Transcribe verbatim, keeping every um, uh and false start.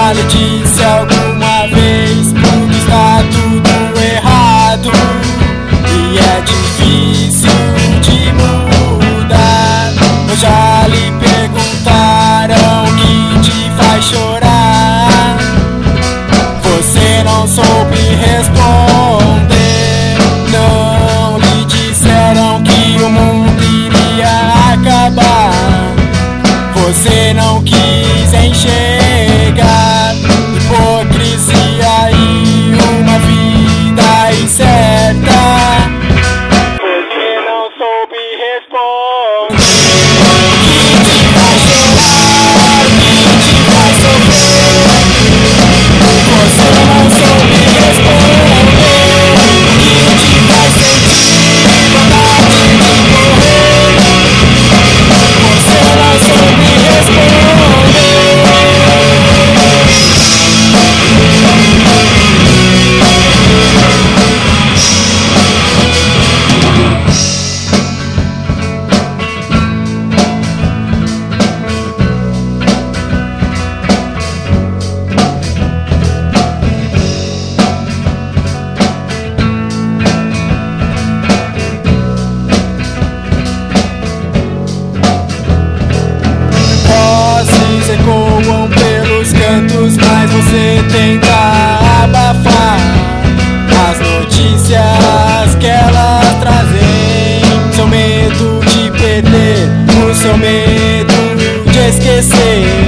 já lhe disse alguma vez, porque está tudo errado e é difícil de mudar. Ou já lhe perguntaram o que te faz chorar? Você não soube responder. Não lhe disseram que o mundo iria acabar. Você não quis enxergar hipocrisia e uma vida incerta. Você não soube responder. O que te faz chorar? O que te faz sofrer? Você não soube responder. O que te faz sentir vontade de morrer? Você não soube responder. Ecoam pelos cantos, mas você tenta abafar as notícias que elas trazem. Seu medo de perder, o seu medo de esquecer.